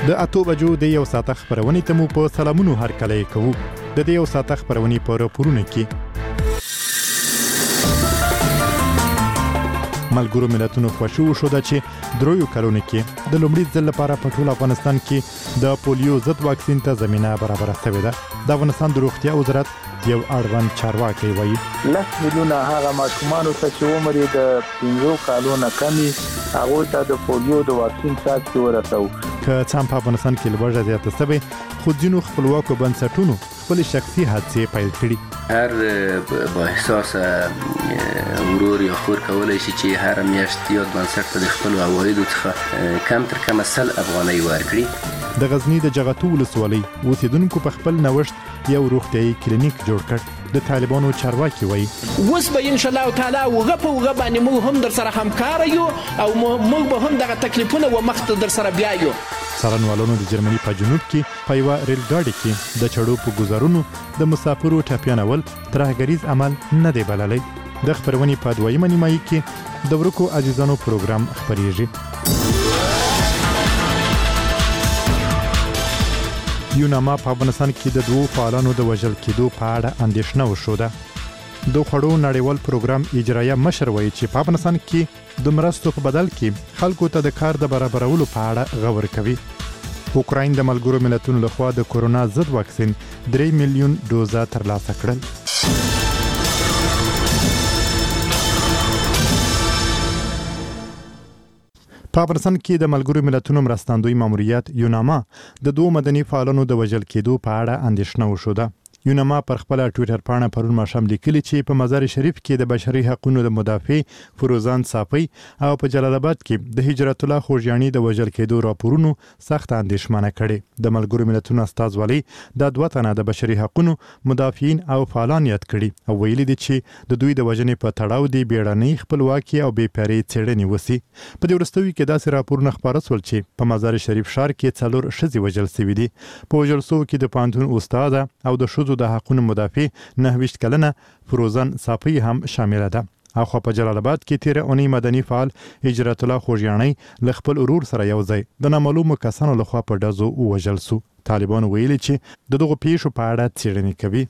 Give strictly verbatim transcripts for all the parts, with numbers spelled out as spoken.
د اتو بجو د یو ساعت خبرونې ته مو په سلامونو هر کله کوو. د دې یو ساعت خبرونې په راپورونه کې ملګرو ملتونو خوشو شو ده چې درویو کلونو کې د لومړي ځل لپاره په ټول افغانستان کې د پولیو ضد واکسین ته زمينه برابر شوې ده. د افغانستان د روغتیا وزارت یو اړوند چارواکي وایي لس میلیونه هغه ماشومان چې عمر یې د پنځو کالونو کمی هغه ته د پولیو د واکسین څاڅکي ورسو. که څام په افغانستان کې لوړه زیاته سوي خو ځینو خپلواکو بنسټونو خپل شخصي حادثې پیل کړي. هر با احساس ورور یا خور کولای شي چې هر میاشت یو بنسټ ته د خپل عوایدو څخه کم تر کم سل افغانۍ ورکړي. د غزنی د جغتو ولسوالۍ اوسیدونکو په خپل نوښت یو روغتيایي کلینیک جوړ کړ. د طالبانو چارواکي وایي اوس به ان شاء الله تعالی وغه په وغه باندې موږ هم در سره همکار یو او موږ به هم دغه تکلیفونه و مخ ته در سره بیا یو. څارنوالانو د جرمني په جنوب کې په یوه ریل ګاډي کې د چړو په ګزارونو د مسافرو ټاپیانول ترهګریز عمل نه دی بللی. د خبرونې په دویمه نیمایي کې د ورکو عزیزانو پروګرام خبرېږي. یوناما په افغانستان کې د دوو فعالانو د وژل کېدو په اړه اندېښنه وښوده. د خوړو نړیوال پروګرام اجرایه مشر وایي چې په افغانستان کې د مرستو په بدل کې خلکو ته د کار د برابرولو په اړه غور کوي. اوکراین د ملګرو ملتونو لخوا د کورونا ضد واکسین درې میلیون ډوزه ترلاسه کړل. په افغانستان کې د ملګرو ملتونو مرستندوی ماموریت یوناما د دوه مدني فعالانو د وژل کېدو په اړه اندېښنه وښوده. یوناما پر خپل ټوئیټر پاڼه پرون ماښام لیکلي چې په مزار شریف کې د بشري حقوقو د مدافع فروزان صافی او په جلال آباد کې د هجرت الله خوږیانی د وژل کېدو راپورونو سخت اندېښمنه کړي. د ملګرو ملتونو استازولۍ د دوه تنه د بشري حقوقو مدافعین او فعالان یاد کړي او ویلي دي چې د دوی د وژنې په تړاو دی بیړنۍ خپلواکي او بې پرې څېړنې وسی. په دې وروستیو کې داسې راپورونه خپاره شول چې په مزار شریف ښار کې څلور ښځې وژل شوي دي. په وژل شوو کې د پوهنتون استاد او د ښځو د حقوقو مدافع نهه ویشت کلنه فروزان صافی هم شامل ده. اخو په جلال آباد کې تیر اونۍ مدني فعال هجرت الله خوږیانی ل خپل ورور سره یو ځای د نامعلومو کسانو لخوا په ډزو وژل شو. طالبان ویلي چې د دغه پیښو په اړه څېړنې کوي.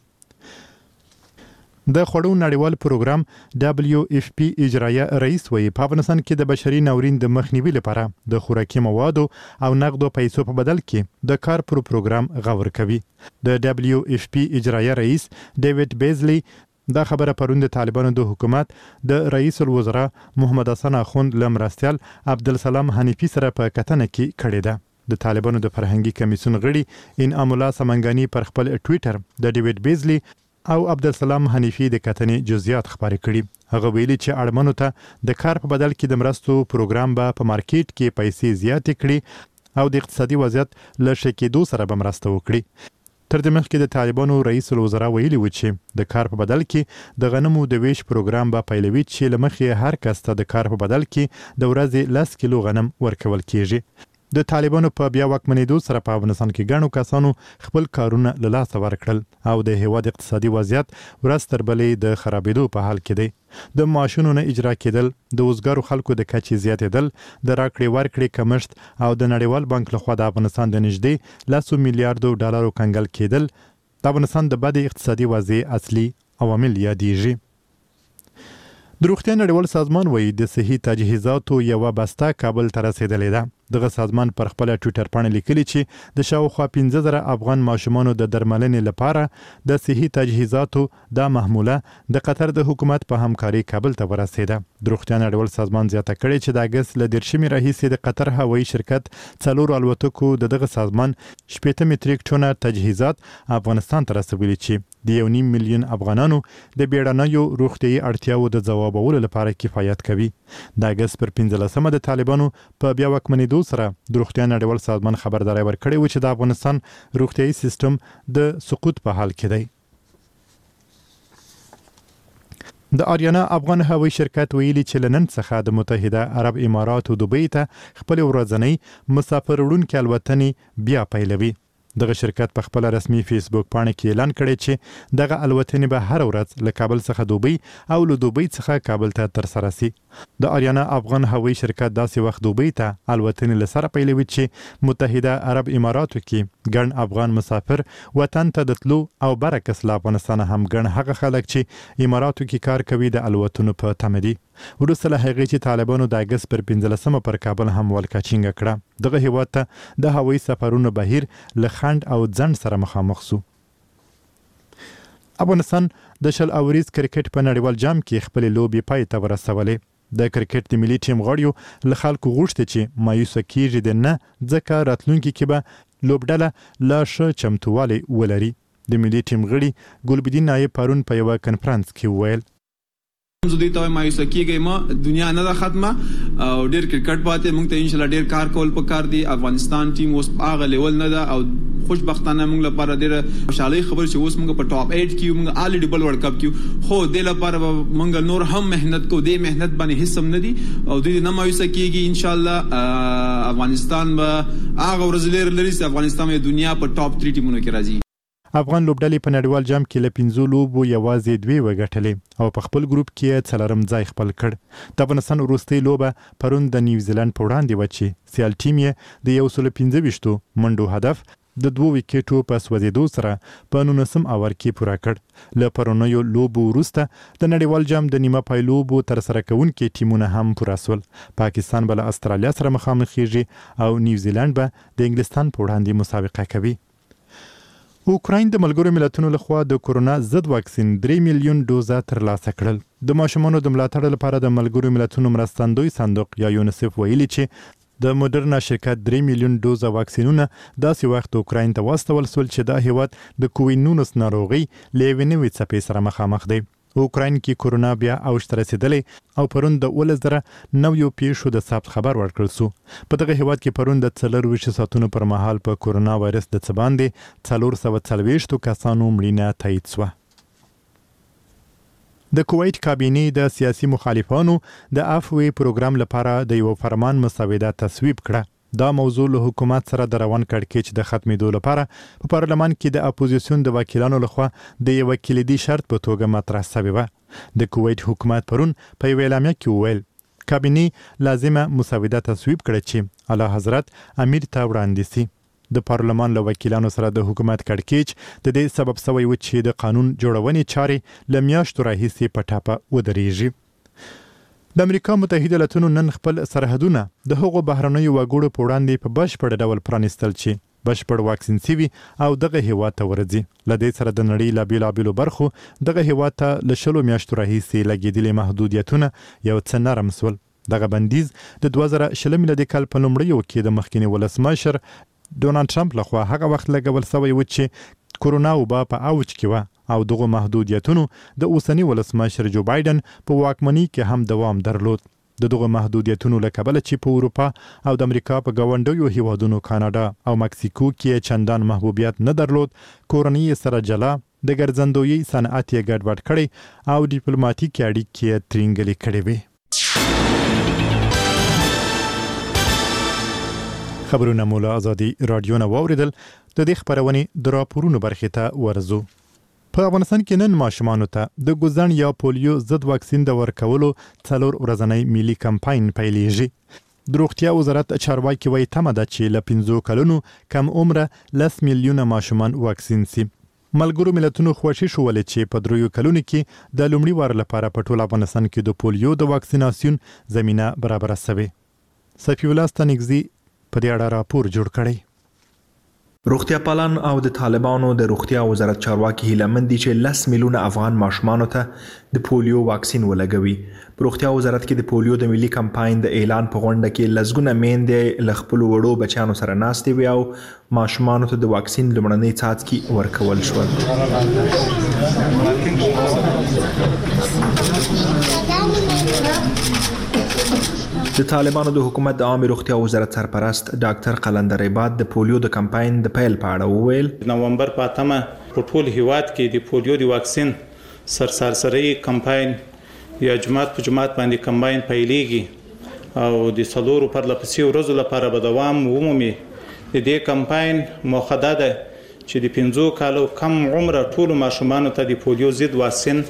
د خوړو نړیوال پروګرام دبليو اف پی اجرایه رئیس وایي په افغانستان کې د بشري ناورین د مخنیوي لپاره د خوراکي موادو او نقدو پیسو په بدل کې د کار پر پروګرام غور کوي. د دبليو اف پی اجرایه رئیس ډیوډ بیزلی دا خبره پرون د طالبانو د حکومت د رئیس الوزرا محمد حسن اخوند لمرستیال عبدالسلام حنیفی سره په کتنه کې کړې ده. د طالبانو د فرهنګي کمیسیون غړي انعام الله سمنګانی پر خپل ټوئیټر د ډیوډ بیزلی او عبدالسلام حنیفی د کتنې جزئیات خبرې کړي. هغه ویلي چې اړمنو ته د کار په بدل کې د مرستو پروګرام به په مارکیټ کې پیسې زیاتې کړي او د اقتصادي وضعیت له ښه کېدو سره به مرسته وکړي. تر دې مخکې د طالبانو رئیس الوزرا ویلي و چې د کار په بدل کې د غنمو د ویش پروګرام به پیلوي چې له مخې هر کس ته د کار په بدل کې د ورځې لس کیلو غنم ورکول کیږي. د طالبانو په بیا واکمنېدو سره په افغانستان کې ګڼو کسانو خپل کارونه له لاسه ورکړل او د هیواد اقتصادي وضعیت ورځ تر بلې د خرابېدو په حال کې دی. د معاشونو نه اجرا کېدل، د وزګارو خلکو د کچې زیاتېدل، د راکړې ورکړې کمښت او د نړیوال بانک لخوا د افغانستان د نږدې لسو میلیارډو ډالرو کنګل کېدل د افغانستان د بد اقتصادي وضع اصلي عوامل یادېږي. د روغتیا نړیوال سازمان وایي د صحي تجهیزاتو یوه بسته کابل ته رسېدلې ده. دغه سازمان پر خپل ټوئیټر باندې لیکلي چې د شاوخوا پنځه زره افغان ماشومانو د درملنې لپاره د صحي تجهیزاتو دا محموله د قطر د حکومت په همکاري کابل ته ورسېده. د روغتیا نړیوال سازمان زیاته کړې چې د اګست له دیرشمې راهیسې د قطر هوایي شرکت څلورو الوتکو د دغه سازمان شپېته متریک ټونه تجهیزات افغانستان ته رسولي چې د یو نیم میلیون افغانانو د بیړنیو روغتیایي اړتیاو د ځوابولو لپاره کفایت کوي. د اګست پر پنځلسمه د طالبانو په بیا واکمنېدو سره د روغتیا نړیوال سازمان خبرداری ورکړی و چې د افغانستان روغتیایي سیستم د سقوط په حال کې دی. د آریانا افغان هوایي شرکت ویلي چې له نن څخه د متحده عرب اماراتو دوبۍ ته خپل ورځنۍ مسافر وړونکې الوتنې بیا پیلوي. دغه شرکت په خپل رسمي فیسبوک باندې کې اعلان کړی چې دغه الوتنې به هر ورځ له کابل څخه دوبۍ او له دوبۍ څخه کابل ته ترسره شي. د آریانا افغان هوایي شرکت داسې وخت دوبۍ ته الوتنې لسره پیلوي چې متحده عرب اماراتو کې ګڼ افغان مسافر وطن ته د تلو او برعکس له افغانستان هم ګڼ هغه خلک چې اماراتو کې کار کوي د الوتنو په تمه دي. وروسته له هغې چې طالبانو د اګست پر پنځلسمه پر کابل هم ولکچینګه کړه، دغه هیواد ته د هوایي سفرونو بهیر له خنډ او ځنډ سره مخامخ شو. افغانستان د شل اوریز کرکټ په نړیوال جام کې خپل لوبي پای ته ورسولې. د کرکټ د ملي ټیم غړیو له خلکو غوښتي چې مایوسه کیږي د نه ځکه راتلونکي کې به لوبډله لا ښه چمتووالی ولري. د ملي ټیم غړي ګلبدین نایب پرون په یوه کنفرانس کې وویل زه دوی ته مایوسه کیږم، دنیا نه ده ختمه او ډیر کرکټ پاتې، موږ ته ان شاء الله ډیر کار کول پکار دي. افغانستان ټیم اوس هغه لیول نه ده او خوشبختانه موږ لپاره ډیره خوشالۍ خبر چې اوس موږ په ټاپ اټ کې موږ الریډي بل ورلد کپ کې خو د لپاره موږ نور هم مهنت کو، دې مهنت باندې هیڅ هم نه دي او دوی نه مایوسه کیږي. ان شاء الله افغانستان به هغه ورځ لري لري چې افغانستان د دنیا په ټاپ تری ټیمونو کې راځي. افغان لوبډلې په نړیوال جام کې له پنځو لوبو یوازې دوی وګټلې او په خپل ګروپ کې څلورم ځای خپل کړ. د افغانستان وروستۍ لوبه پرون د نیوزیلند په وړاندې وه چې سیال ټیم یې د یو سل پنځه ویشتو منډو هدف د دوو ویکټو په سوځېدو سره په نولسم اوور کې پوره کړ. له پرونیو لوبو وروسته د نړیوال جام د نیمه پای لوبو ترسره کوونکي ټیمونه هم پوره سول. پاکستان به له استرالیا سره مخامخېږي او نیوزیلند به د انګلستان په وړاندې مسابقه کوي. اوکراین د ملګرو ملتونو لخوا د کورونا ضد واکسین درې میلیون ډوزه ترلاسه کړل. د ماشومانو د ملاتړ لپاره د ملګرو ملتونو مرستندوی صندوق یا یونیسف ویلي چې د موډرنا شرکت درې میلیون ډوزه واکسینونه داسې وخت اوکراین ته واستول سول چې دا هیواد د کووید نولس ناروغي له یوې نوې څپې سره مخامخ دی. اوکراین کې کورونا بیا اوج ته رسیدلی او پرون د اوولس زره نویو پیښو د ثبت خبر ورکړل سو. په دغه هیواد کې پرون د څلرویشت ساعتونو پر مهال په کورونا وایرس د څه باندې څلور سوه څلوېښتو کسانو مړینه تایید سوه. د کویت کابینې د سیاسي مخالفانو د عفوې پروګرام لپاره د یو فرمان مسوده تصویب کړه. دا موضوع له حکومت سره د روان کړکېچ د ختمېدو لپاره په پارلمان کې د اپوزیسیون د وکیلانو لخوا د یو کلیدي شرط په توګه مطرح شوې وه. د کویت حکومت پرون په یوه اعلامیه کې وویل کابینې لازمه مسوده تصویب کړه چې اعلی حضرت امیر ته وړاندې سي. د پارلمان له وکیلانو سره د حکومت کړکېچ د دې سبب شوی و چې د قانون جوړونې چارې له میاشتو راهیسې په ټاپه ودرېږي. د امریکا متحده ایالاتونو نن خپل سرحدونه د هغو بهرنیو وګړو په وړاندې په بشپړ ډول پرانیستل چې بشپړ واکسین سوي او دغه هیواد ته ورځي. له دې سره د نړۍ له بېلابېلو برخو دغه هیواد ته له شلو میاشتو راهیسې لګېدلي محدودیتونه یو څه نرم سول. دغه بندیز د دوه زره شل میلادي کال په لومړیو کې د مخکیني ولسمشر ډونالډ ټرمپ لخوا هغه وخت لګول سوی و چې کورونا وبا په اوج کې وه او دغه محدودیتونو د اوسنی ولسمشر جو بایدن په واکمنۍ کې هم دوام درلود. د دغه محدودیتونو له کبله چې په اروپا او د امریکا په ګاونډیو هیوادونو کاناډا او مکسیکو کې چندان محبوبیت نه درلود، کورنۍ سره جلا د ګرځندویي صنعت یې ګډوډ کړی او ډیپلوماټیک اړیکې یې ترینګلې کړې وې. خبرونه مو له ازادي راډیو نه واوریدل. د دې خبرونې د راپورونو برخې ته ورځو. په افغانستان کې نن ماشومانو ته د ګوزن یا پولیو ضد واکسین د ورکولو څلور ورځنی ملي کمپاین پیلېږي. د روغتیا وزارت چارواکي وایي تمه ده چې له پنځو کلونو کم عمره لس میلیونه ماشومان واکسین سي. ملګرو ملتونو خوښي شولې چې په دریو کلونو کې د لومړي وار لپاره په ټول افغانستان کې د پولیو د واکسیناسیون زمینه برابره شوې. صفی الله ستانکزي په دې اړه راپور جوړ کړی. روغتیا پالان او د طالبانو د روغتیا وزارت چارواکي هیله مند دي چې لس میلیونه افغان ماشومانو ته د پولیو واکسین ولګوي. په روغتیا وزارت کې د پولیو د ملي کمپاین د اعلان په غونډه کې لسګونه میندې له خپلو وړو بچیانو سره ناستې وې او ماشومانو ته د واکسین لومړنۍ څاڅکي ورکول شول. د طالبانو د حکومت د عامه روغتیا وزارت سرپرست ډاکټر قلندر عباد د پولیو د کمپاین د پیل په اړه وویل نومبر په اتمه په ټول هیواد کې د پولیو د واکسین سرسرسري کمپاین یا جماعت په جماعت باندې کمپاین پیلېږي او د څلورو پرلپسې ورځو لپاره به دوام ومومي. د دې کمپاین موخه ده چې د پنځو کالو کم عمره ټولو ماشومانو ته د پولیو ضد واکسین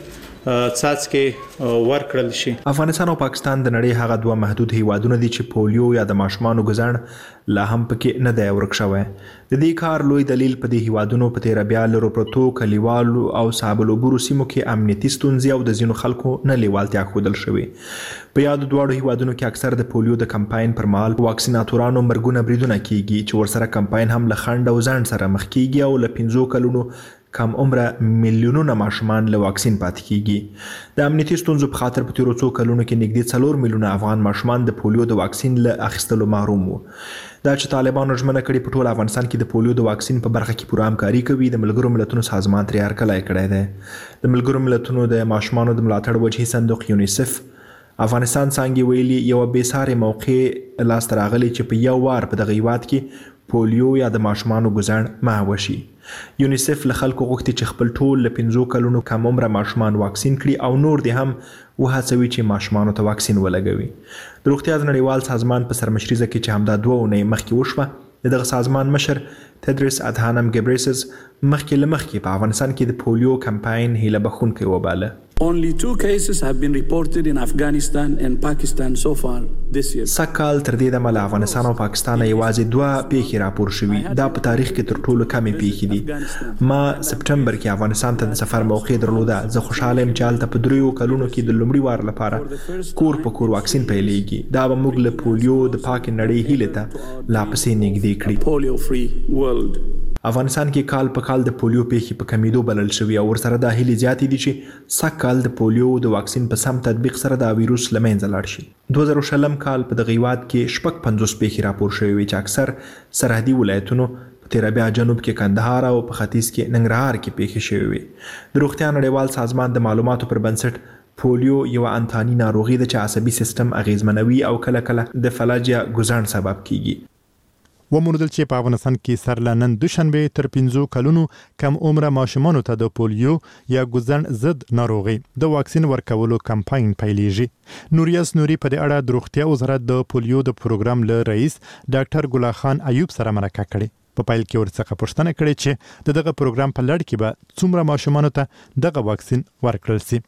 څاڅکي ورکړل شي. افغانستان او پاکستان د نړۍ هغه دوه محدود هیوادونه دي چې پولیو یا د ماشومانو ګزړ لا هم پکې نه دی ورک شوی. د دې کار لوی دلیل په دې هیوادونو په تیر بیا لرو پروتو کلیوالو او صاحب العبور سیمو کې امنیتي ستونزې او د ځینو خلکو نه لیوالتیا ښودل شوې. په یاد دواړو هیوادونو کې اکثر د پولیو د کمپاین پر مهال واکسیناتورانو مرګونه بریدونه کیږي چې ورسره کمپاین هم له خنډ او ځنډ سره مخ کیږي او له پنځو کلونو کم عمره میلیونونه ماشومان له واکسین پاتې کیږي. د امنیتي ستونزو په خاطر په تیرو څو کلونو کې نږدې څلور میلیونه افغان ماشومان د پولیو د واکسین له اخیستلو محروم وو. دا چې طالبانو ژمنه کړې په ټول افغانستان کې د پولیو د واکسین په برخه کې پوره همکاري کوي، د ملګرو ملتونو سازمان ترې هرکلی کړی دی. د ملګرو ملتونو د ماشومانو د ملاتړ وجهي صندوق یونیسف افغانستان څانګې ویلي یو بې ساري موقع لاسته راغلی چې په یو وار په دغه هیواد کې پولیو یا د ماشومانو ګزړ محو شي. یونیسف له خلکو غوښتي چې خپل ټول له پنځو کلونو کم عمره ماشومان واکسین کړي او نور دې هم وهڅوي چې ماشومانو ته واکسین ولګوي. د روغتیا د نړیوال سازمان په سرمشریزه کې چې همدا دوه اونۍ مخکې وشوه، د دغه سازمان مشر تدرس ادهانم ګبریسس مخکې له مخکې په افغانستان کې د پولیو کمپاین هیله بخښونکی وباله. Only two cases have been reported in Afghanistan and Pakistan so far this year. سکال تر دې دمه له افغانستان او پاکستان یوازې دوه پیښې راپور شوي. دا په تاریخ کې تر ټولو کمې پیښې دي. ما سپټمبر کې افغانستان ته د سفر موقع درلوده. زه خوشاله یم چې هلته په دریو کلونو کې د لومړي وار لپاره کور په کور واکسین پیلېږي. دا به موږ له پولیو د پاک نړۍ هیلې ته لا پسې نږدې کړي. Polio free world. افغانستان کې کال په کال د پولیو پیښې په کمیدو بلل شوي او ورسره دا هیلې زیاتې دي چې سږکال د پولیو د واکسین په سم تطبیق سره دا ویروس له منځه لاړ شي. دوه زره شلم کال په دغه هیواد کې شپږ پنځوس پیښې راپور شوې وې چې اکثر سرحدي ولایتونو په تیر بیا جنوب کې کندهار او په ختیځ کې ننګرهار کې پیښې شوې وې. د روغتیا نړیوال سازمان د معلوماتو پر بنسټ پولیو یو انتاني ناروغي ده چې عصبي سیستم اغیزمنوي او کله کله د فلاجیا ګزړ سبب کیږي. وموندل چې په افغانستان کې سر له نن دوشنبه تر پنځو کلونو کم عمره ماشومانو ته د پولیو یا ګزړ ضد ناروغي د واکسین ورکولو کمپاین پیلېږي. نوریاس نوري په دې اړه د روغتیا وزارت د پولیو د پروګرام له رئیس ډاکټر ګل خان ایوب سره مرکه کړې. په پیل کې ورڅخه پوښتنه کړې چې دغه پروګرام په لړ کې به څومره ماشومانو ته دغه واکسین ورکړل شي.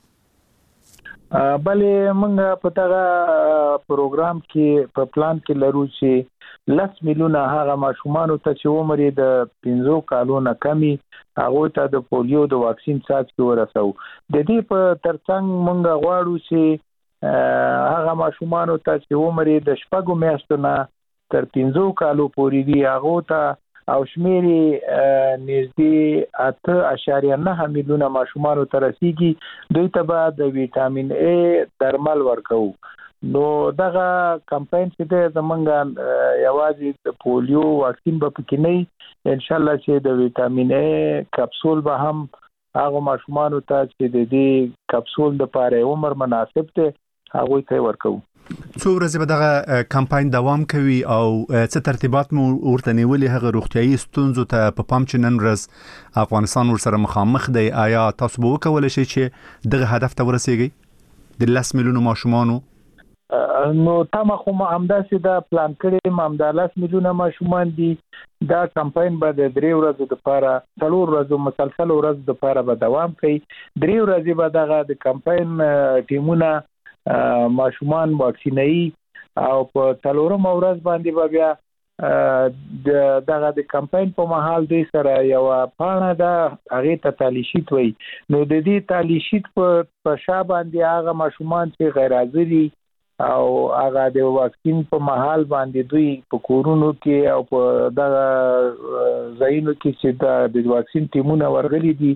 بلې موږ په دغه پروګرام کې په پلان کې لرو چې لس میلیونه هغه ماشومان ته چې عمر یې د پنځو کالو نه کمی هغه ته د پولیو د واکسین څاڅکي ورسو. د دې په ترڅنګ موږ غواړو چې هغه ماشومان ته چې عمر یې د شپږو میاشتو نه تر پنځو کالو پورې دی هغه ته او شمیر نږدې اته اعشاریه نه میلیونه ماشومان ته رسیږي. دوی ته به د ویټامین ای درمل ورکو. نو دغه کمپاین چې د زمونږ یوازې د پولیو واکسین به پکې نه، ان شاء الله چې د ویټامین ای کپسول به هم هغه ماشومان ته چې د دې کپسول لپاره عمر مناسب دی هغه ته ورکو. څو ورځې به دغه کمپاین دوام کوي او څه ترتیبات مو ورته نیولې هغه روغتیايي ستونزو ته په پام چې نن ورځ افغانستان ورسره مخامخ دی؟ آیا تاسو به وکولی شئ چې دغه هدف ته ورسیږئ د لس میلیونو ماشومانو؟ نو تمه خو ما همداسې دا پلان کړی ما همدا لس میلیونه ماشومان دي. دا کمپاین به د درې ورځو لپاره څلور ورځو مسلسل ورځو لپاره به دوام کوي. درې ورځې به دغه د کمپاین ټیمونه ماشومان واکسینوي او په څلورم ورځ باندې به بیا د دغه د کمپاین په مهال دوی سره یو پاڼه ده هغې ته تالی شیټ وایي. نو د دې تالی شیټ په شا باندې هغه ماشومان چې غیر حاضري او هغه د واکسین په مهال باندې دوی په کورونو کې او په دغه ځایونو کې چې د واکسین ټیمونه ورغلي دي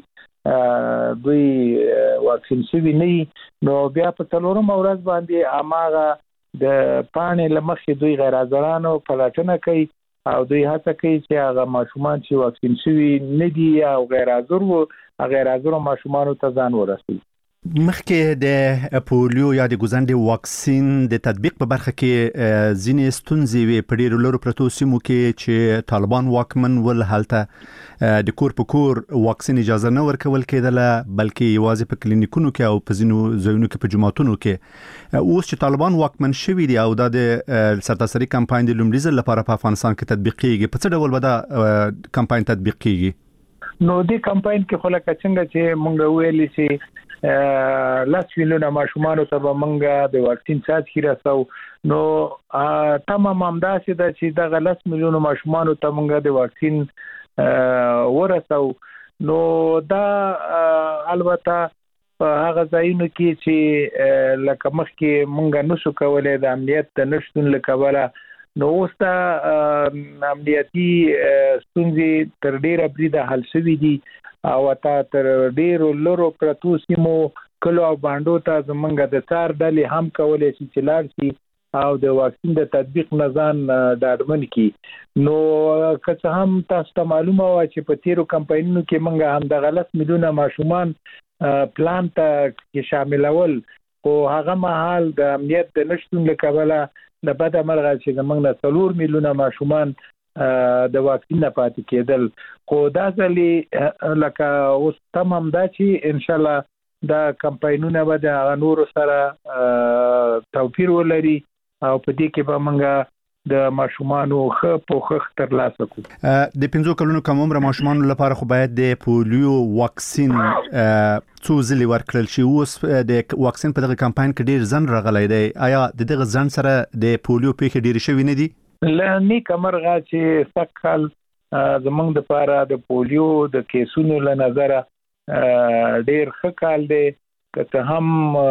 دوی واکسین شوي نه وي، نو بیا په څلورم ورځ باندې هماغه د پاڼې له مخې دوی غیر حاضرانو پلټنه کوي او دوی هڅه کوي چې هغه ماشومان چې واکسین شوي نه دي او غیر حاضر وو غیر حاضرو ماشومانو ته ځان ورسوي. مخکې د پولیو یا د ګزنډ واکسین د تطبیق په برخه کې ځینې ستونزې وې په ډېرو لرو پرتو سیمو کې چې طالبان واکمن ول. هلته د کور په کور واکسین اجازه نه ورکول کېدله بلکې یوازې په کلینیکونو کې او په ځینو ځایونو کې په جوماتونو کې. اوس چې طالبان واکمن شوي دي او دا د سرتاسري کمپاین د لومړي ځل لپاره په افغانستان کې تطبیق کېږي، په څه ډول به دا کمپاین تطبیق کېږي؟ نو دې کمپاین کې خو لکه څنګه چې مونږ ویلې چې لاس میلیونه ماشومان ته به منګه د واکسین څاڅکي راسو نو تمام همداسې ده چې دغه لاس میلیونه ماشومان ته منګه د واکسین ورسو نو دا البته په هغه ځایونو کې چې لکه مخکې مونږ نشو کولای د امنیت د نشټون لکبره نو اوس دا امنیتي ستونزې تر ډیره بریده حل شوې دي او تا تر ډیرو لورو پرتو سیمو کلو او باندو ته زمونږ د څار ډلې هم کولای شي چې لاړ شي او د واکسین د تطبیق نزان ډاډمن کی نو که څه هم تاسو ته معلومه و چې په تیرو کمپاینونو کې مونږ هم د غلط میلیونه ماشومان پلان ته کې شاملول او هغه مهال د امنیت د نشټون لکبله د بده مرغه چې زمونږ نه څلور میلیونه ماشومان د واکسین نه پاتې کېدل خو دا ځلې لکه اوس تمام دا چې ان شاء الله دا کمپاینونه به د نورو سره توپیر ولري او په دې کې به موږ د ماشومانو خ په خخ تر لاسه کو د پنځو کلونو کم عمر ماشومانو لپاره خو باید د پولیو واکسین څو ځلې ورکړل شي اوس د واکسین په دغه کمپاین کې ډیر ځن راغلی دی آیا د دغه ځن سره د پولیو پیښې ډیر شوي نه دي لنی کمرغه چې سکل زمونږ د لپاره د پولیو د کیسونو له نظر ډیر ښه کال دی که هم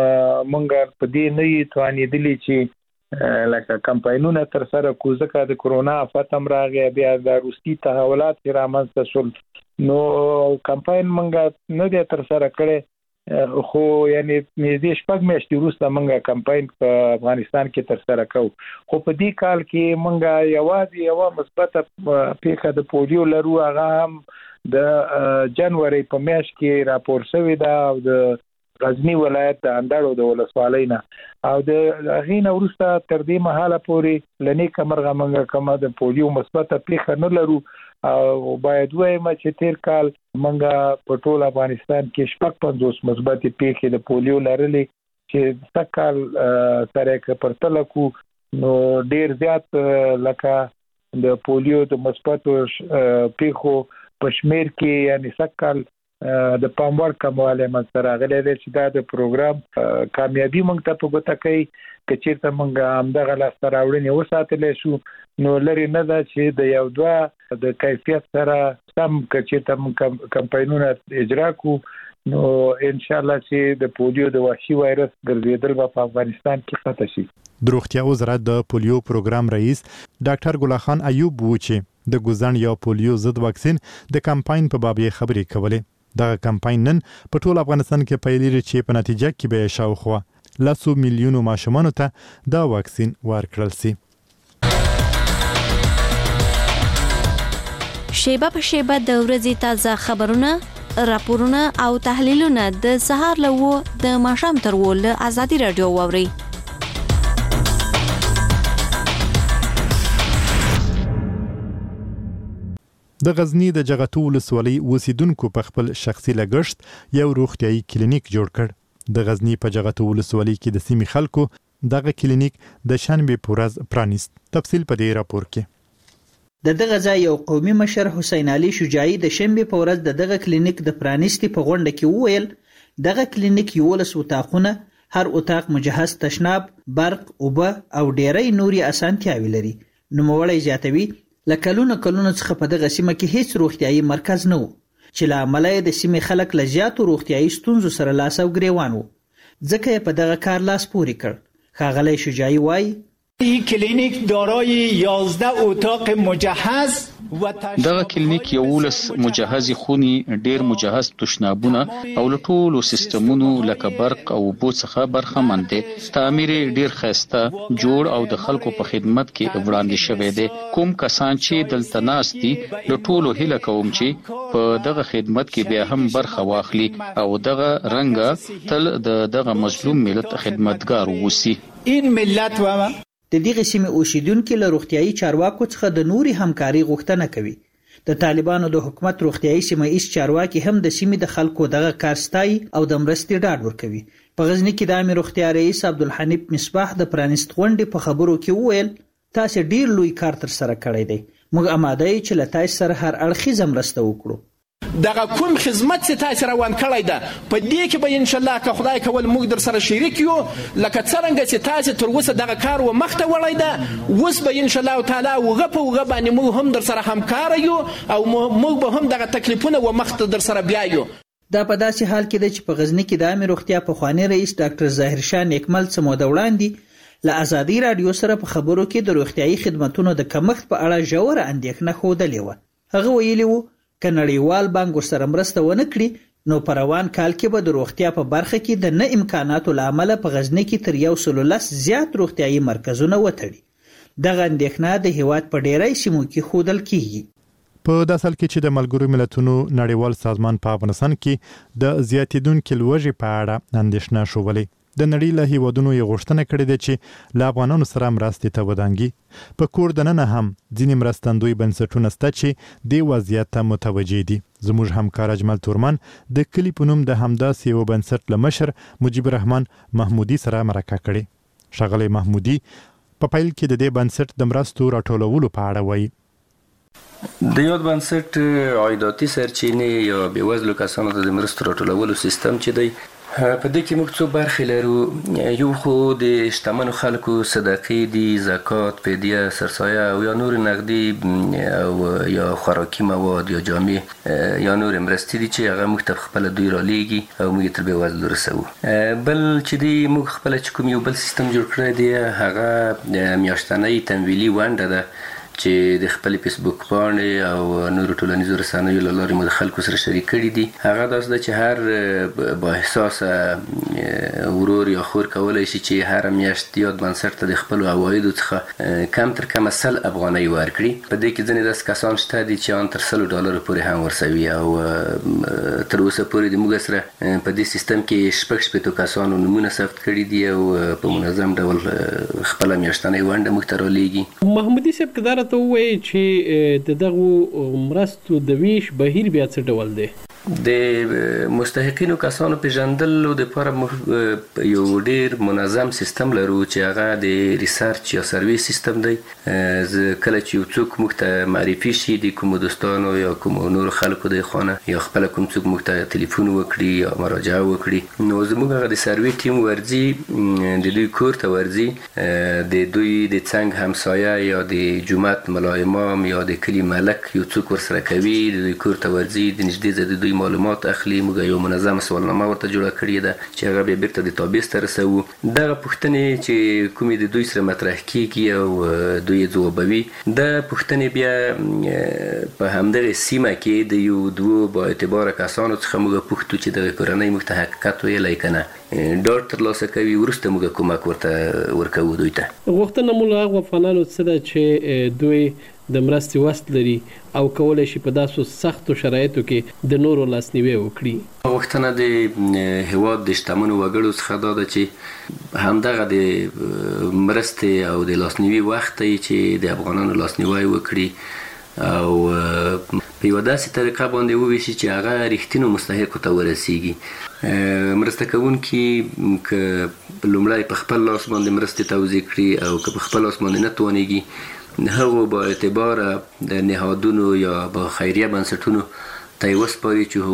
مونږ په دې نه توانېدلی چې لکه کمپاینونه تر سره کوزه د کورونا فتم راغی بیا د روسي تحولات رامنځته شول نو کمپاین مونږ نه د تر سره کړي خو یعنی نږدې شپږ میاشتې وروسته مونږ کمپاین په افغانستان کې تر سره کوو خو په دې کال کې مونږ یوازې یو مثبت پیښه د پولیو لرو هغه هم د جنوري په میاشت کې راپور شوی دا او د غزنی ولایت د اندړو د ولسوالۍ نه او د غین ورسته تر دې مهاله پورې لنی کمرغه منګه کومه د پولیو مثبت پیښه نه لرو او باید وایم چې تیر کال منګه په ټول افغانستان کې شپږ پنځوس مثبت پیښې د پولیو لرلې چې تکال سره کې پرتل کو نو ډیر زیات لکه د پولیو د مثبت پیښو پښمیر کې یعنی سکل د پاموړ کومواله مستر غلې د چې دا د پروګرام کامیابی مونږ ته په ګوته کوي چې چیرته مونږ هم دغه لاس راوړنې وساتل شو نو لري نه دا چې د یو دوه د کیفیت سره سم چې تم کمپاینونه اجرا کو نو ان شاء الله چې د پولیو د وحشي وایرس ګرځیدل په افغانستان کې ختم شي د روغتیا وزارت د پولیو پروګرام رئیس ډاکټر ګل خان ایوب و چې د ګوزن یا پولیو ضد واکسین د کمپاین په باب خبرې کولې دغه کمپاین نن په ټول افغانستان کې پیلېږي چې په نتیجه کې به شاوخوا لسو میلیونو ماشومانو ته دا واکسین ورکړل شي شیبه په شیبه د ورځې تازه خبرونه راپورونه او تحلیلونه د سهار له د ماښام تر ول ازادي رادیو ووري د غزنی د جغتو ولسوالۍ اوسیدونکو په خپل شخصي لګښت یو روغتيایي کلینیک جوړ کړ د غزنی په جغتو ولسوالۍ کې د سیمې خلکو دغه کلینیک د شنبه پورز پرانیست تفصیل په دې راپور کې د دغه ځای یو قومي مشر حسین علي شجاعي د شنبه پورز د دغه کلینیک د پرانیستي په غونډه کې وویل دغه کلینیک یو لس وتاخونه هر اتاق مجهز تشناب برق اوبه او ډیری نوري اسانتیاوي لري نو موړی زیاتوي لکلونه کلونه څخه په دغه سیمه کې هیڅ روغتيایي مرکز نه و چې له عمله د سیمې خلک له زیاتو روغتيایي ستونزو سره لاس او ګریوان وو ځکه په دغه کار لاس پورې کړ ښاغلی شجاعي وایي این کلینیک دارای یازده اتاق مجهز دغه کلینیک یولس مجهز خونی ډیر مجهز تشنابونه او له ټولو سیستمونو لکه برق او اوبو څخه برخمن دي تعمیر ډیر خسته جوړ او د خلکو په خدمت کې وړاندې شوی دی کوم کسان چې دلته ناست دي له ټولو هیله کوم چې په دغه خدمت کې بیا هم برخه واخلي او دغه رنګ تل د دغه مظلوم ملت خدمتګار وسی این ملت و د دغه سیمې اوسیدونکو له روغتيایي چارواکو څخه د نوري همکاري غوښتنه کوي د طالبانو د حکومت روغتيایي سیمه ایس چارواکي هم د سیمې د خلکو دغه کارستای او د مرستې ډاډ ورکوي په غزنی کې د عامه روغتیا رئیس عبدالحنیف مصباح د پرانیست غونډې په خبرو کې وویل تاسو ډیر لوی کار تر سره کړی دی موږ آماده یو چې له تاسو سره هر اړخیزه مرسته وکړو دغه کوم خدمت چې تاسو روان کړی ده په دې کې به ان شاء الله که خدای کول موږ در سره شریک یو لکه څنګه چې تاسو تر اوسه دغه کار و مخته وړی ده اوس به ان شاء الله تعالی وغه په وغه باندې موږ هم در سره همکار یو او موږ به هم دغه تکلیفونه و مخته در سره بیا یو. دا په داسې حال کې ده چې په غزنی کې د عامه روغتیا پخوانی رئیس ډاکټر ظاهر شاه نیکمل څه موده وړاندې له ازادي رادیو سره په خبرو کې د روغتیايي خدماتو د کمښت په اړه ژوره اندېښنه ښودلې وه. هغه ویلي وو که نړیوال بانک ورسره مرسته ونه کړي نو په روان کال کې به د روغتیا په برخه کې د نه امکاناتو له امله په غزنی کې تر یو سل لس زیات روغتیايي مرکزونه وتړي. دغه اندېښنه د هیواد په ډیری سیمو کې ښودل کیږي. په داسې حال کې چې د ملګرو ملتونو نړیوال سازمان په افغانستان کې د زیاتیدونکو لوږې په اړه اندېښنه شولې. د نړۍ له هیوادونو یې غوښتنه کړې ده چې له افغانانو سره مرستې ته ودانګي. په کور دننه هم ځینې مرستندوی بنسټونه شته چې د وضعیت ته متوجه دي. زموږ همکار اجمل تورمن د کلی په نوم د همداسې یو بنسټ له مشر مجيب الرحمن محمودي سره مرکه کړې. ښاغلی محمودي په پیل کې د دې بنسټ د مرستو راټولولو په اړه وایي. د یاد بنسټ عایداتي سرچینې یا بېوزلو کسانو ته د مرستو راټولولو سیستم چې دی په دې کې موږ څو برخې لرو. یو خو د شتمنو خلکو صدقې دي، زکات، فدیه، سرسایه او یا نور نقدي او یا خوراکي مواد یا جامې یا نور مرستې دي چې هغه موږ ته خپل دوی را لیږي او موږ تر بېوزلو رسوو. بل چې دی موږ خپل چې کوم یو بل سیستم جوړ کړی دی هغه میاشتنۍ تمویلي ونډه ده چې د خپل فیسبوک باندې او نور ټولنیزو رسنیو له لارې مو د خلکو سره شریک کړي دي. هغه داسې ده چې هر با احساسه ورور یا خور کولی شي چې هر میاشت یاد بنسټ ته د خپلو عوایدو څخه کم تر کمه سل افغانۍ ورکړي. په دې کې ځینې داسې کسان شته دي چې ان تر سلو ډالرو پورې هم ورسوي او تر اوسه پورې د موږ سره په دې سیستم کې شپږ شپېتو کسانو نومونه ثبت کړي دي او په منظم ډول خپله میاشتنۍ ونډه موږ ته رالیږي. محمودي صاحب که دا ته وایي چې د دغو مرستو د ویش بهیر بیا څه ډول دی؟ د مستحقینو کسانو پیژندلو لپاره موږ یو ډیر منظم سیستم لرو چې هغه د ریسرچ یا سرویس سیستم دی. کله چې یو څوک موږ ته معرفي شي د کومو دوستانو یا کومو نورو خلکو د خانه یا خپل کوم څوک موږ ته تلیفون وکړي یا مراجعه وکړي نو زموږ هغه د سروي ټیم ورځي د دوی کور ته ورځي د دوی د څنګ همسایه یا د جومات ملا امام یا د کلي ملک یو څوک ورسره کوي د دوی کور ته ورځي د نږدې ځای د دوی معلومات اخلي. موږ یو منظم سوالنامه ورته جوړه کړې ده چې هغه بیا بیرته د تابیس ته رسوو. دغه پوښتنې چې کومې د دوی سره مطرح کیږي او دوی یې ځوابوي دا پوښتنې بیا په همدغه سیمه کې د یو دوو با اعتباره کسانو څخه موږ پوښتو چې دغه کورنۍ موږ ته حقیقت ویلی که نه ډاډ ترلاسه کوي وروسته موږ کومک ورته ورکوو دوی ته. غوښتنه مو له هغو افغانانو څه ده چې دوی د مرستې وست لري او کولی شي په داسو سختو شرایطو کې د نورو لاسنیوی وکړي؟ غوښتنه د هیواد د شتمنو وګړو څخه دا ده چې همدغه د مرستې او د لاسنیوي وخت دی چې د افغانانو لاسنیوی وکړي او په یوه داسې طریقه باندې وویشي چې هغه رښتینو مستحقو ته ورسیږي. مرسته کوونکي که لومړی په خپل لاس باندې مرستې توزیع کړي او که په خپل لاس باندې نه توانېږي هغو با اعتباره د نهادونو یا با خیریه بنسټونو ته یې وسپاري چې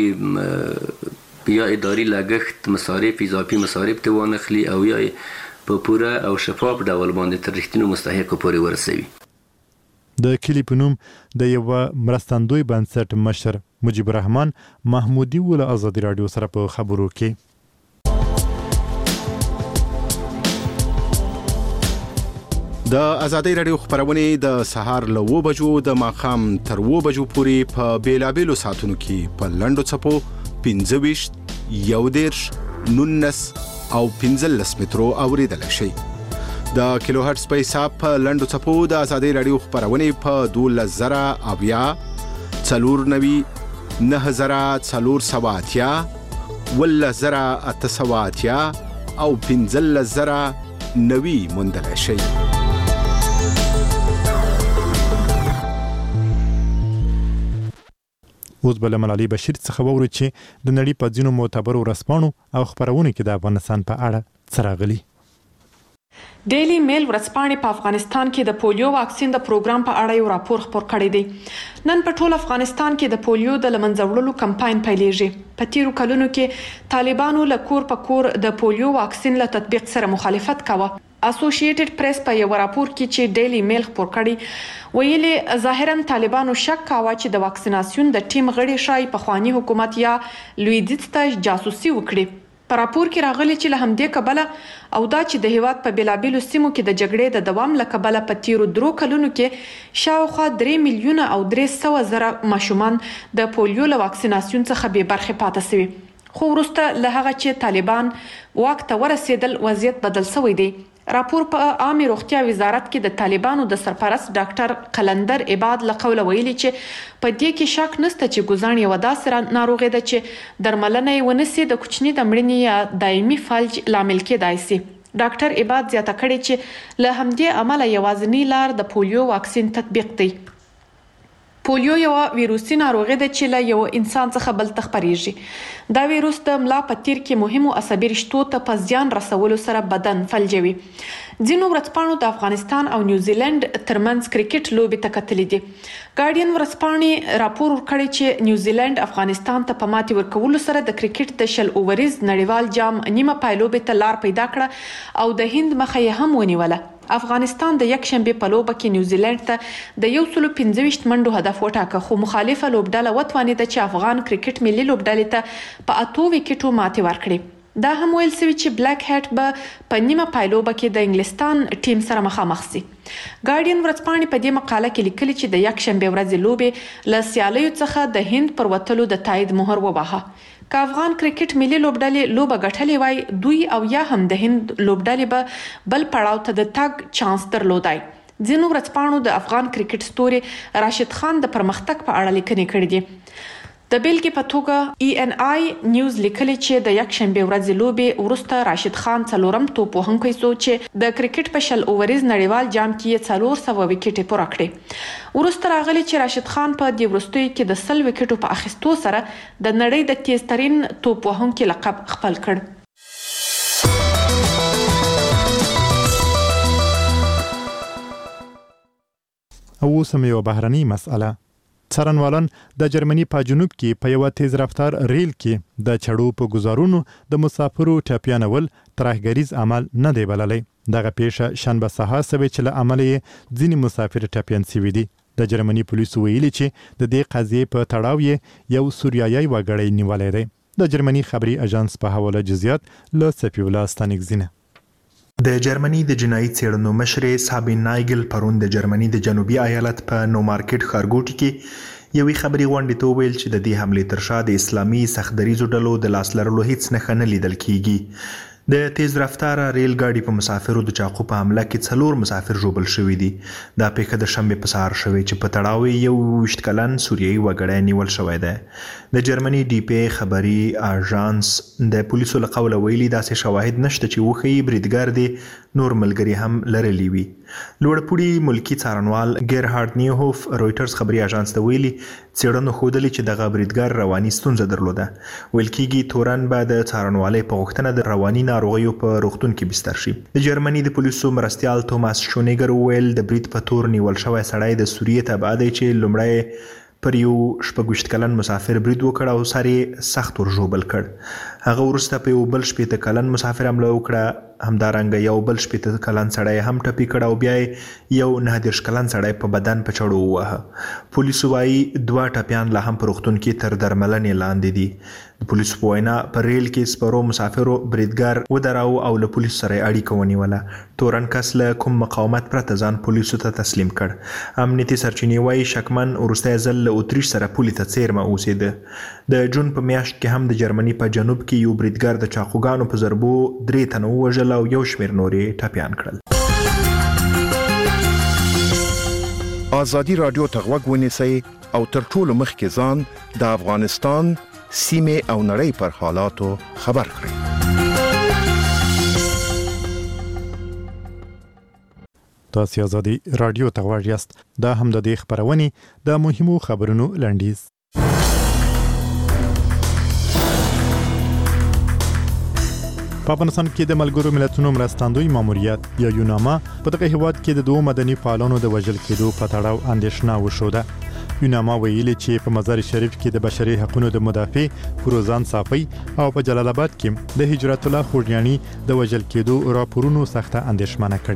هغوی یا اداري لګښت مصارف اضافي مصارف ته وانخلي او یا په پوره او شفاف ډول باندې تر رښتینو مستحقو پورې ورسوي. د کلی په نوم د یوه مرستندوی بنسټ مشر مجيب الرحمن محمودي ول ازادي رادیو سره په خبرو کې. د ازادي رادیو خبرونه د سهار له و بجو د ماخام تر و بجو پورې په بیلابېلو ساعتونو کې په لنډو چپو پنځه ویشت یو دیرش نونس او پنځلس مترو اوریدل شي. د کیلو هرتز په حساب په لنډو چپو د ازادي رادیو خبرونه په دولس زره اویا څلور نوي نه زره څلور سوه اتیا ولس زره اته سوه اتیا او پنځلس زره نوي موندل شي. اوس بل ملالي بشیر څخه ووري چې د نړۍ په ځینو معتبرو رسمانو او خبرونو کې د افغانستان په اړه څه راغلي. ډیلی میل ورځپاڼې په افغانستان کې د پولیو واکسین د پروګرام په اړه یو راپور خپور کړی دی. نن په ټول افغانستان کې د پولیو د لمنځه وړلو کمپاین پیلېږي. په تیرو کلونو کې طالبانو له کور په کور د پولیو واکسین له تطبیق سره مخالفت کاوه. اسوسییټډ پریس په یو راپور کې چې ډیلی میل خپور کړی ویلي ظاهرا طالبانو شک کاوه چې د واکسیناسیون د ټیم غړي شای په خواني حکومت یا لویدیځ ته جاسوسي وکړي. په راپور کې راغلي چې له همدې کبله او دا چې د هیواد په بیلابیلو سیمو کې د جګړې د دوام له کبله په تیرو درو کلونو کې شاوخوا درې میلیونه او درې سوه زره ماشومان د پولیو له واکسیناسیون څخه بې برخې پاتې شوي. خو وروسته له هغه چې طالبان واک ته ورسېدل وضعیت بدل شوی دی. راپور په عامه روغتیا وزارت کې د طالبانو د سرپرست ډاکټر قلندر عباد له قوله ویلي چې په دې کې شک نشته چې ګوزان یو داسې ناروغي ده چې درملنه یې ونسي د کوچني د مړینې یا دایمي فلج لامل کېدای شي. ډاکټر عباد زیاته کړې چې له همدې عمله یوازینی لار د پولیو واکسین تطبیق دی. پولیو یو ویروسي ناروغي ده چې له یو انسان څخه بل ته خپریږي. دا ویروس د ملا په تیر کې مهمو عصبي رشتو ته په زیان رسولو سره بدن فلجوي. ځینو ورځپاڼو د افغانستان او نیوزیلند ترمنځ کرکټ لوبې ته کتلې دي. ګارډین ورځپاڼې راپور ورکړی چې نیوزیلند افغانستان ته په ماتې ورکولو سره د کرکټ د شل اووریز نړیوال جام نیمه پایلوبې ته لار پیدا کړه او د هند مخه یې هم ونیوله. افغانستان د یک شنبه په لوبه کې نیوزیلند ته د یو سل پنځه ویشت منډو هدف وټاکه خو مخالفه لوبډله وتوانیده چې افغان کرکټ ملي لوبډلې ته په اتو وکټو ماتې ورکړي. دا هم ویل شوی چې بلیک هټ به په نیمه پایلوبه کې د انګلستان ټیم سره مخامخ شي. ګارډین ورځپاڼې په دې مقاله کې لیکلي چې د یک شنبه ورځې لوبې له سیالیو څخه د هند پر وتلو د تایید مهر وواهه. که افغان کرکټ ملي لوبډلې لوبه ګټلې وای دوی او یا هم د هند لوبډلې به بل پړاو ته د تګ چانس درلودای. ځینو ورځپاڼو د افغان کرکټ ستوري راشد خان د پرمختګ په اړه لیکنې کړې دي. د بیلګې په توګه ای ان آی نیوز لیکلي چې د یک شنبه ورځې لوبې وروسته راشد خان څلورم توپ وهونکی شو چې د کرکټ په شل اووریز نړیوال جام کې څلور سوه وکټې پوره کړې. وروسته راغلي چې راشد خان په دې وروستیو کې د سل وکټو په اخیستو سره د نړۍ د تیزترین توپ وهونکي لقب خپل کړ. او اوس یو بهرني مسأله. څارنوالان د جرمني په جنوب کې په یو تیز رفتار ریل کې د چړو په گزارونو د مسافرو ټاپیانول ترهګریز عمل نه دی بللی. دغه پیښه شنبه سهار سوي چې له عمله ځینې مسافر ټاپیان سوي دي. د جرمني پولیسو ویلي چې د دې قضیې په تړاو یو سوریایي وګړی نیولې دی. د جرمني خبري اژانس په حواله جزئیات له سفی الله ستانګزینه. د جرمني د جنایي څېړنو مشرې سابین نایګل پرون د جرمني د جنوبي ایالت په نو مارکیټ ښارګوټي کې یوې خبري غونډې ته وویل چې د دې حملې تر شا د اسلامي سختدریزو ډلو د لاس لرلو هیڅ نښه نه لیدل کیږي. د تیز رفتار ریل ګاډي په مسافرو د چاقو په حمله کې څلور مسافر ژوبل شوي دي. دا پیښه د شنبې په سهار شوې چې په تړاو یو ویشت کلن سوریایي وګړی نیول شوی دی. د جرمني ډي پی خبري اژانس د پولیسو له قوله ویلي داسې شواهد نشته چې وښیي بریدګر دی نور ملګري هم لرلي وي. لوړپوړي ملکی څارنوال ګیرهارډ نیوهوف رويټرز خبري اژانس ته ویلي څېړنو ښودلي چې دغه بریدګر رواني ستونزه درلوده. ویل کېږي تورن به د څارنوالۍ په غوښتنه د رواني ناروغیو په روغتون کې بستر شي. د جرمني د پولیسو مرستیال توماس شونیګر وویل د برید په تور نیول شوی سړی د سوریې تبعه دی چې لومړی پر یو شپږ ویشت کلن مسافر برید وکړ او سر یې سخت ورژوبل کړ. هغه وروسته په یو بل شپېته کلن مسافر حمله وکړه. همدارنګه یو بل شپېته کلن سړی هم ټپي کړ او بیا یو نهه دېرش کلن سړی په بدن په چړو وواهه. پولیسو وایي دوه ټپیان لا هم په روغتون کې تر درملنې لاندې دي. د پولیسو په وینا په ریل کې سپرو مسافرو بریدګر ودراوه او له پولیسو سره یې اړیکه ونیوله. تورن کس له کوم مقاومت پرته ځان پولیسو ته تسلیم کړ. امنیتي سرچینې وایي شکمن وروستی ځل له اتریش سره پولې ته څیرمه اوسېده. د جون په میاشت کې هم د جرمني په جنوب کې یو بریدګر د چاقوګانو په ضربو درې تنه ووژل او یو شمېر نورې ټپیان کړل. ازادي راډیو ته غوږ ونیسئ او تر ټولو مخکې ځان د افغانستان سیمې او نړۍ پر حالاتو خبر کړئ. تاسو ازادي راډیو ته غوږ یاست. دا هم د دې خبرونه د مهمو خبرونو لنډیز. په افغانستان کې د ملګرو ملتونو مرستندوی ماموریت یا یوناما په دغه هیواد کې د دوه مدني فعالانو د وژل کېدو په تړاو اندېښنه وشوده. یوناما ویلي چې په مزار شریف کې د بشري حقوقو د مدافع فروزان صافی او په جلال آباد کې د هجرت الله خوږیانی د وژل کېدو راپورونو سخته اندېښمنه کړې.